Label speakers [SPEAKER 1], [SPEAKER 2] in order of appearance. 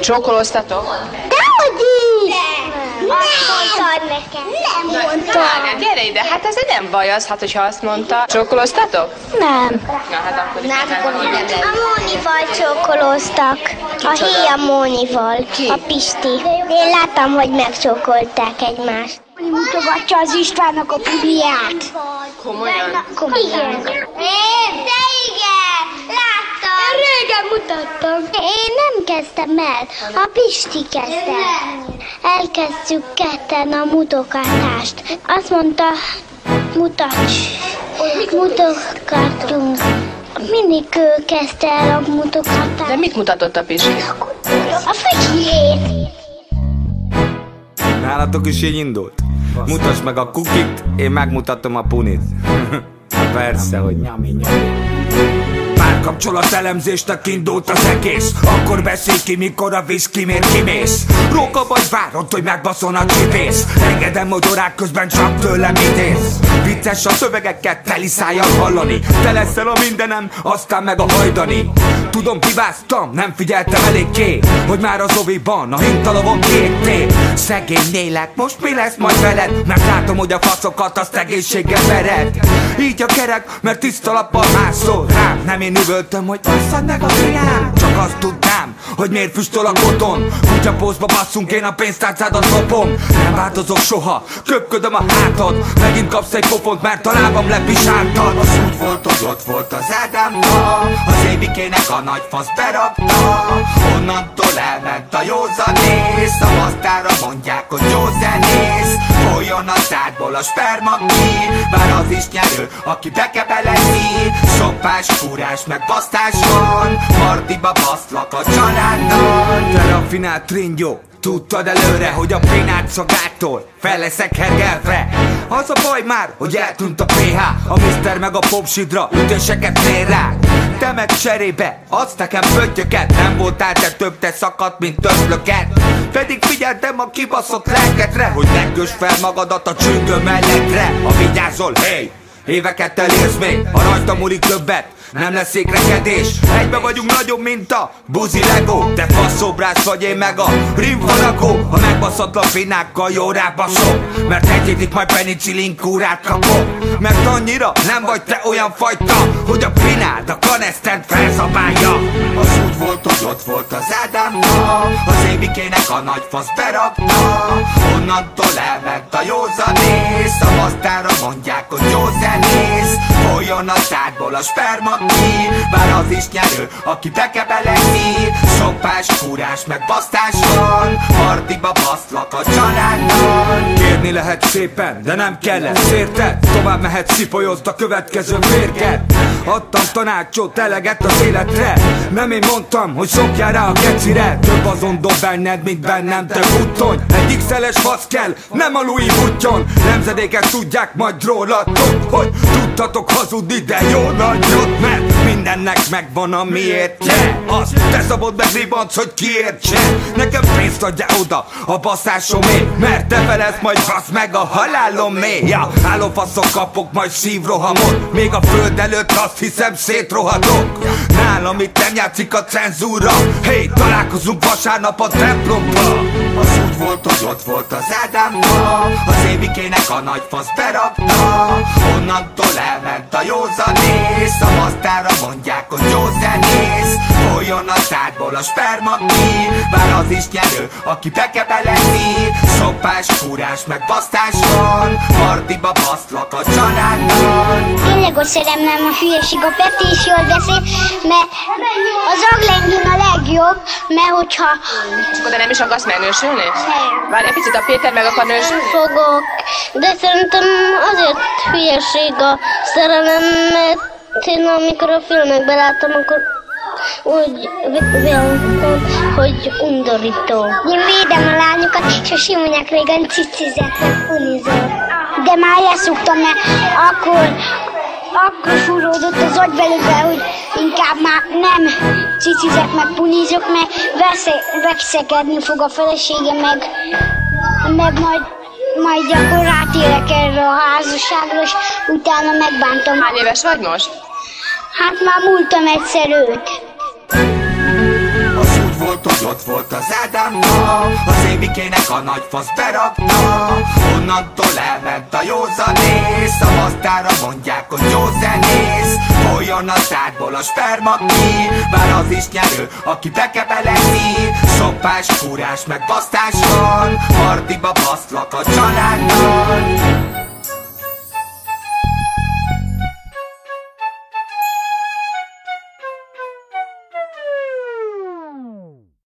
[SPEAKER 1] Csókolóztatok?
[SPEAKER 2] Dehogy is! Azt mondtad nekem. Nem mondtam.
[SPEAKER 1] Na, gyere ide, hát ez nem baj az, hát hogyha azt mondta. Csókolóztatok?
[SPEAKER 2] Nem.
[SPEAKER 1] Na, hát akkor is.
[SPEAKER 2] A Mónival csókolóztak. A Héja Mónival.
[SPEAKER 1] Ki?
[SPEAKER 2] A Pisti. Én láttam, hogy megcsókolták egymást. Mutogatja az Istvánnak a puliát.
[SPEAKER 1] Komolyan?
[SPEAKER 2] Igen. De igen, láttam. Én régen mutattam. Én nem kezdtem el, a Pisti kezdte. Elkezdtük ketten a mutogatást. Azt mondta, mutogattunk. Mindig ő kezdte el a mutogatást.
[SPEAKER 1] De mit mutatott a Pisti?
[SPEAKER 2] A fütyjét.
[SPEAKER 3] Nálatok is így indult? Mutasd meg a kukit, én megmutatom a punit. Persze, hogy párkapcsolat elemzésnek indult az egész. Akkor beszélj ki, mikor a viszkimért kimész. Róka vagy várod, hogy megbaszol a csipész. Engedem, hogy órák közben csak tőlem idéz. Vicces a szövegeket teli szájjal hallani. Te leszel a mindenem, aztán meg a hajdani. Tudom, hibáztam, nem figyeltem eléggé, hogy már az oviban a hintalovon kiégtél. Szegény lélek, most mi lesz majd veled? Mert látom, hogy a faszokat azt egészséggel vered. Így a kerek, mert tiszta lappal mászol rám. Nem én üvöltöm, hogy basszad meg a fiám. Csak azt tudnám, hogy miért füstöl a koton. Kutyapózba basszunk, én a pénztárcádat lopom. Nem változok soha, köpködöm a hátad. Megint kapsz egy pofont, mert a lábam lepisáltad. Az úgy volt, hogy ott volt az Ádámba, az évikének a nagy fasz berakta. Onnantól elment a józanész. A basztára mondják, hogy jó zenész. Folyjon a szádból a sperma ki. Bár az is nyerő, aki bekebelezi. Sopás, fúrás, meg basztás van. Mardiba baszlak a családdal. Te raffinált tringyó, tudtad előre, hogy a pénát szagától fel leszek hergelve. Az a baj már, hogy eltűnt a PH. A Mr. meg a popsidra ütéseket nér rá. Te meg cserébe adsz nekem pöttyöket. Nem voltál te több, te szakadt, mint többlöket. Pedig figyeltem a kibaszott lelkedre, hogy ne kösd fel magadat a csüngő mellettre. Ha vigyázol, hey, éveket elérsz még, ha rajta múlik többet, nem lesz székrekedés. Egybe vagyunk nagyobb, mint a buzi Lego. Te faszobrász vagy, én meg a rimfaragó. Ha megbaszatlan finákkal jó rábaszom, mert egy hétig majd penicillin kúrát kapom. Mert annyira nem vagy te olyan fajta, hogy a pinád a kanesztent felzabálja. Az úgy volt, hogy ott volt az Ádámba, az évikének a nagy fasz berakta. Onnantól elment a józanész. A basztára mondják, hogy jó zenész. Folyjon a szádból a sperma ki. Bár az is nyerő, aki bekebelezi. Sopás, fúrás, meg basztás van. Partiba baszlak a családdal. Kérni lehet szépen, de nem kellett, érted? Tovább mehet, szipolyozd a következő férget. Adtam tanácsot, eleget az életre. Nem én mondtam, hogy szokjál rá a kecire. Több azon dob benned, mint bennem, te buttony. Egy x-eles fasz kell, nem a Louis Vuitton. Nemzedékek tudják majd rólatok, hogy tudtatok hazudni, de jó nagyot. Mert mindennek megvan a miértje. Azt te szabod meg ribanc, hogy kiértse. Nekem pénzt adjál oda a baszásomé, mert te felesz majd fasz meg a halálomé. Ja, állófaszok kapok majd szívrohamot. Még a föld előtt azt hiszem szétrohadok. Nálam itt nem játszik a cenzúra. Hey, találkozunk vasárnap a templomba. Az úgy volt, hogy ott volt az Ádámba, az évikének a nagy fasz berakta. Onnantól elment a józanész. A basztára mondják, hogy jó zenész. Folyjon a szádból a sperma ki. Bár az is nyerő, aki bekebelezi. Sopás, fúrás, meg basztás van. Partiba baszlak a családdal.
[SPEAKER 2] Tényleg ott szerem nem a hülyeség, a Peti is jól beszél, mert az Aglengin a legjobb, mert hogyha...
[SPEAKER 1] És akkor de nem is akarsz megnősülni? Várj egy picit, a Péter meg akar nősülni?
[SPEAKER 2] Fogok, de szerintem azért hülyeség a szerelem, mert én amikor a filmekben láttam, akkor úgy véltem, hogy undorító. Én védem a lányokat, és a Simonyák régen cicizett, meg punizott. De már leszoktam, mert akkor fúródott az agyvelőbe, hogy inkább már nem cicizek, meg punizok, mert veszekedni fog a felesége, meg majd akkor rátérek erre a házasságra, és utána megbántom.
[SPEAKER 1] Hány éves vagy most?
[SPEAKER 2] Hát már múltam egyszer őt.
[SPEAKER 3] Az úgy volt, hogy ott volt az Ádámna. Az Évikének a nagy fasz berakta, onnantól elment a józanész. A basztára mondják, hogy jó zenész, folyjon a szádból a sperma ki. Bár az is nyerő, aki bekebelezi. Soppás, fúrás, meg basztás van, partiba baszlak a családdal.